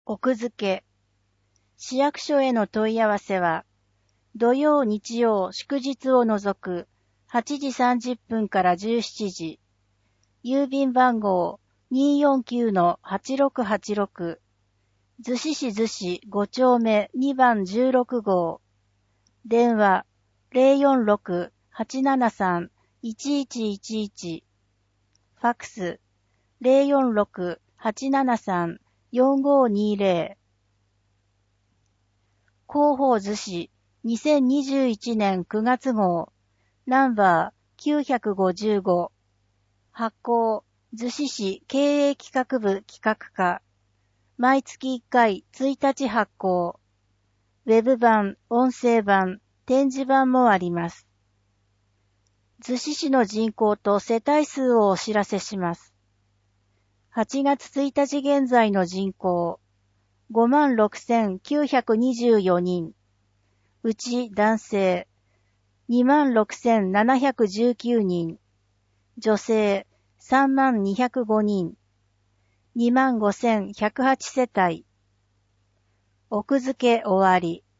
奥付け。市役所への問い合わせは、土曜日曜祝日を除く8時30分から17時。郵便番号 249-8686。逗子市逗子5丁目2番16号。電話 046-873-1111。ファックス 046-873-4520。広報逗子2021年9月号ナンバー955。発行逗子市経営企画部企画課。毎月1回1日発行。ウェブ版、音声版、展示版もあります。逗子市の人口と世帯数をお知らせします。8月1日現在の人口、56,924 人。うち男性、26,719 人。女性、3205 人。25,108 世帯。奥付け終わり。